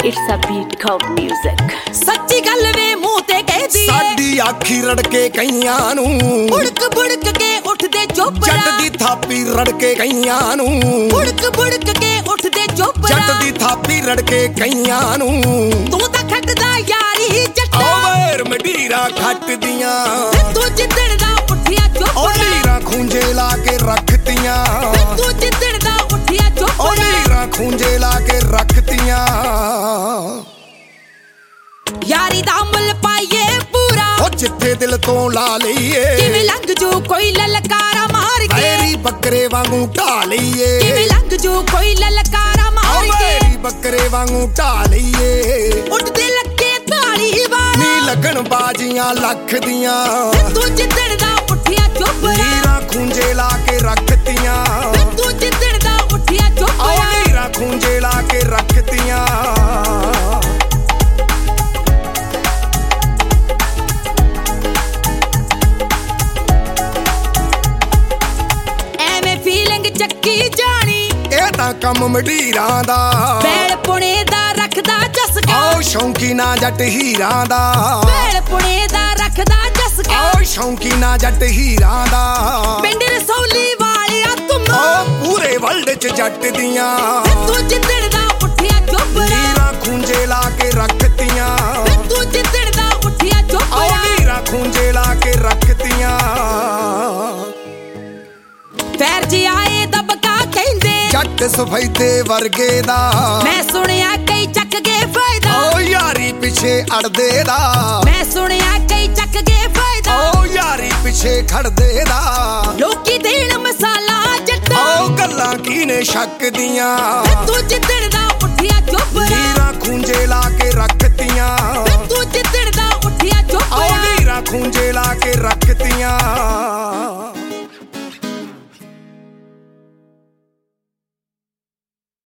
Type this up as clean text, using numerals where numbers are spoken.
It's a beat called music. सच्ची गल वे मुंह ते कह दी साडी आखी रड़के कईयां नू बुड़क बुड़क के उठदे चोपड़ा जट दी थापी रड़के कईयां नू बुड़क बुड़क के उठदे चोपड़ा जट दी थापी रड़के कईयां नू तू तां खटदा यारी जट्टा ओवेर मडीरा खट दियां तू जिद्दण दा उठिया ओ चोपड़ा नीरा खूंजे ला के रखतियां तू जिद्दण दा उठिया ओ चोपड़ा नीरा खूंजे ला के रखतियां यारी दा मुल पाइए पूरा ओ जिथे दिल तो ला लईए किवें लंघ जू कोई ललकारा मार के ऐरी बकरे वांगू ढा लईए किवें लंघ जू कोई ललकारा मार के ऐरी बकरे वांगू ढा लईए उठदे लगे ताली वाला नी लगन बाजियां लख दियां तू जिद्दण दा उठिया चोपड़ा नीरा खूंजे ला के रखतियां तू जिद्दण दा उठिया ओ चोपड़ा नीरा खूंजे ला के रखतियां ਐਵੇਂ ਫੀਲਿੰਗ ਚੱਕੀ ਜਾਣੀ ਇਹ ਤਾਂ ਕੰਮ ਮਡੀਰਾਂ ਦਾ ਬੈਲ ਪੁਣੇ ਦਾ ਰੱਖਦਾ ਚਸਕਾ ਆਓ ਸ਼ੌਂਕੀ ਨਾ ਜੱਟ ਹੀਰਾਂ ਦਾ ਬੈਲ ਪੁਣੇ ਦਾ ਰੱਖਦਾ ਚਸਕਾ ਆਓ ਸ਼ੌਂਕੀ ਨਾ ਜੱਟ ਹੀਰਾਂ ਦਾ ਪਿੰਡ ਰਸੌਲੀ ਵਾਲਿਆ ਤੁਮ ਓ ਪੂਰੇ ਵਰਲਡ ਚ ਜੱਟ ਦੀਆਂ ਤੂੰ ਜਿੱਦਣ ਦਾ ਉੱਠਿਆ ਚੋਪੜਾ ਨੀਰਾ ਖੂੰਜੇ ਲਾ ਕੇ ਰੱਖਤੀਆਂ ਤੂੰ ਜਿੱਦਣ ਦਾ ਉੱਠਿਆ ਆਓ ਚੋਪੜਾ ਨੀਰਾ ਖੂੰਜੇ ਲਾ ਕੇ ਰੱਖਤੀਆਂ ਫੈਰ ਜੀ ਆਏ ਦਬਕਾ ਕਹਿੰਦੇ ਜੱਟ ਸਫੈਦੇ ਵਰਗੇ ਦਾ ਮੈਂ ਸੁਣਿਆ ਕਈ ਚੱਕ ਗਏ ਫਾਇਦਾ ਓ ਯਾਰੀ ਪਿੱਛੇ ਅੜਦੇ ਦਾ ਮੈਂ ਸੁਣਿਆ ਕਈ ਚੱਕ ਗਏ ਫਾਇਦਾ ਓ ਯਾਰੀ ਪਿੱਛੇ ਖੜਦੇ ਦਾ ਲੋਕੀ ਦੇਣ ਮਸਾਲਾ ਜੱਟਾ ਓ ਗੱਲਾਂ ਕੀਨੇ ਸ਼ੱਕ ਦੀਆਂ ਤੂੰ ਜਿੱਦਣ ਦਾ ਉੱਠਿਆ ਚੋਪੜਾ ਨੀਰਾ ਖੂੰਜੇ ਲਾ ਕੇ ਰੱਖਤੀਆਂ ਤੂੰ ਜਿੱਦਣ ਦਾ ਉੱਠਿਆ ਆਓ ਚੋਪੜਾ ਨੀਰਾ ਖੂੰਜੇ ਲਾ ਕੇ ਰੱਖਤੀਆਂ